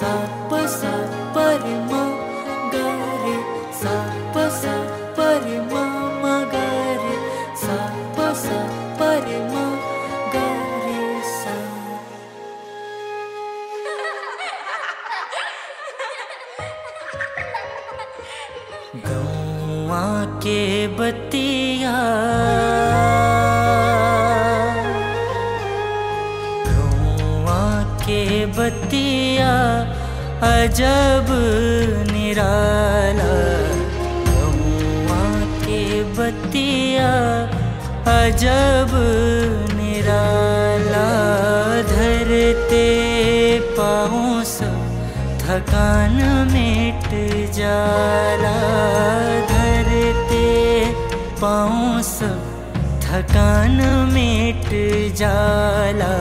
सा प सा प रे म ग रे सा प सा प रे म म ग रे सा प सा प रे म ग रे सा। गौआ के बतिया बतिया अजब निराला, गौआ के बतिया अजब निराला। धरते पाँव सब थकान मिट जाला, धरते पाँव सब थकान मिट जाला।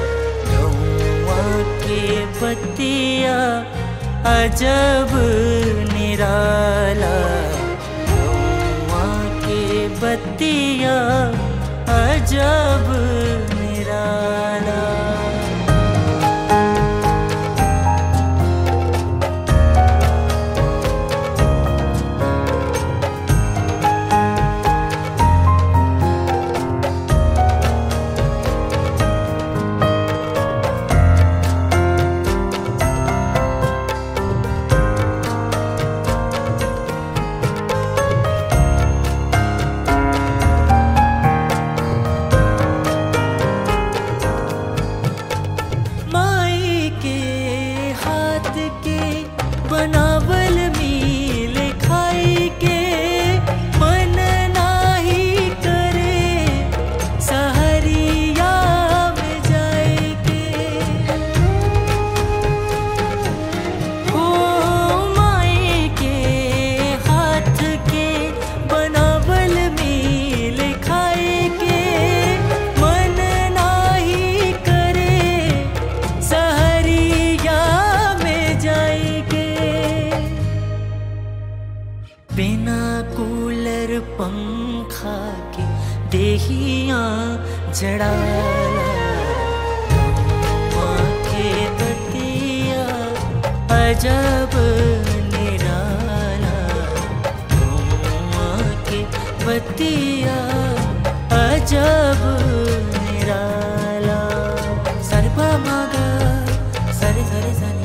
के बतिया अजब निराला, गौआ के बतिया अजब निराला। बनावल मील खाई के मन नाही करे, सहरिया में जाए के। हो माई के हाथ के बनावल मील खाए के मन नाही करे, सहरिया में जाए के। बिना कूलर पंखा के देहिया जड़ाला, गौआ के बतिया अजब निराला, गौआ के बतिया अजब निराला। सरपा मागा सरे सरे सनी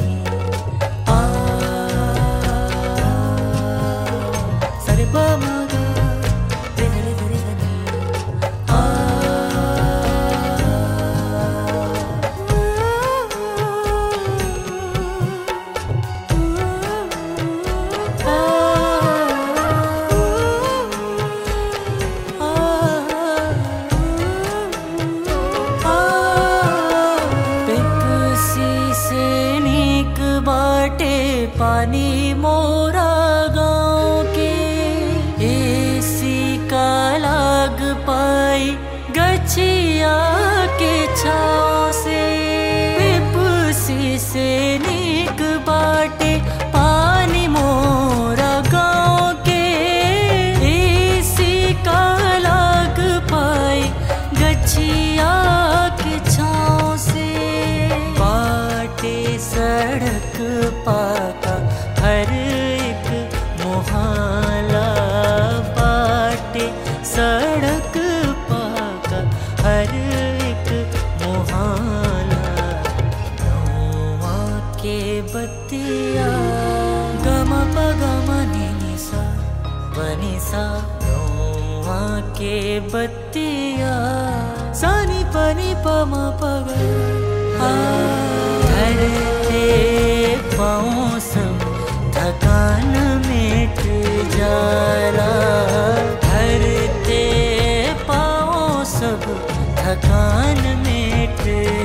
पानी मोरा गाँव के एसी का लाग पाई गछिया के छाँव से। पेप्सी से नीक बाटे पानी मोरा गाँव के एसी का लाग पाई गछिया के छाँव से। बाटे सड़क पाका हर एक मोहल्ला, बाटे सड़क पाका हर एक मोहल्ला। गौआ के बतिया गम प गम नि सा बनी सा, गौआ के बतिया सानी पनी प म प ग। धरते पाँव सब थकान मिट जाला, धरते पाँव सब थकान मिट